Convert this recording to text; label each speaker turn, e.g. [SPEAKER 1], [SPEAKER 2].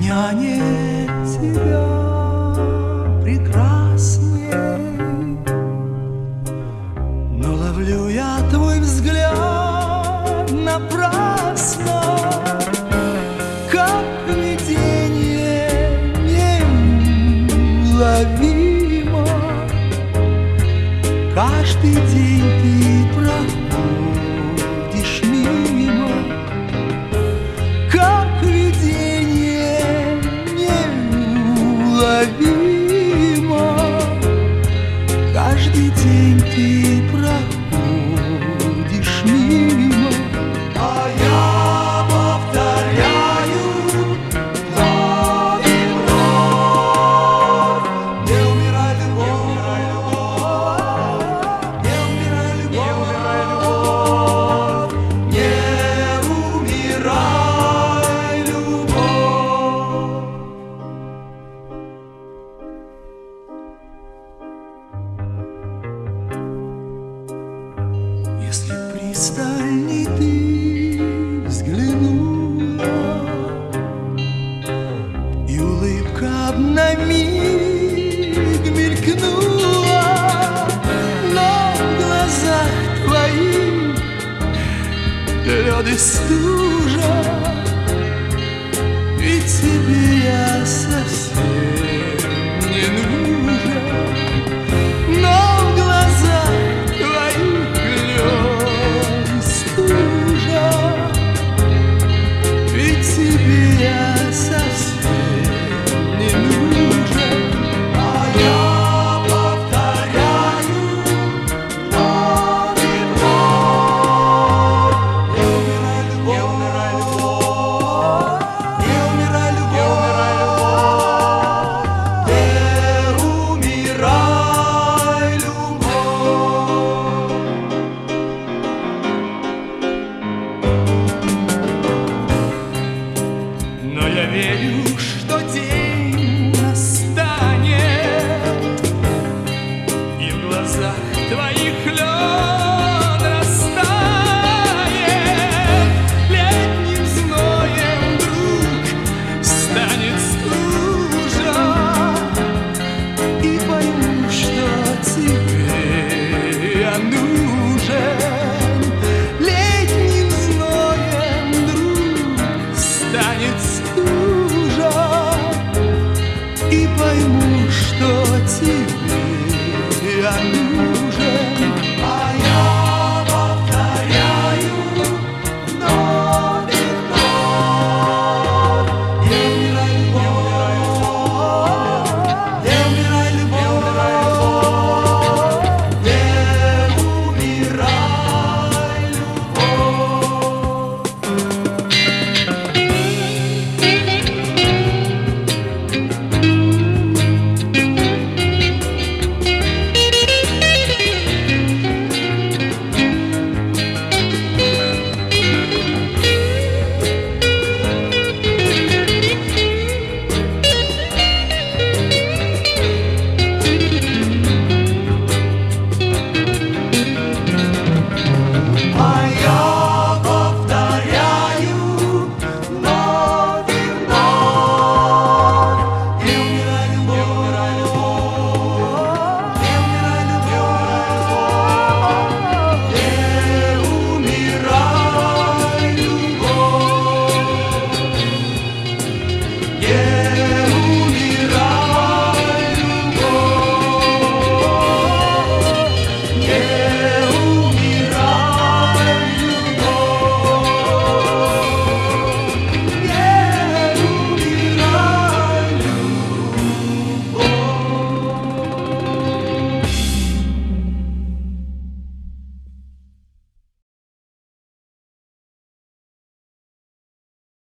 [SPEAKER 1] меня нет тебя прекрасней, но ловлю я твой взгляд напрасно, как видение неуловимо. Каждый день ты проходишь мимо, как видение неуловимо. Каждый день ты проходишь мимо, а я повторяю вновь и вновь: не умирай, любовь, не умирай, любовь, не умирай, любовь. Если пристальней ты взглянула, и улыбка на миг мелькнула, но в глазах твоих лед и стужа,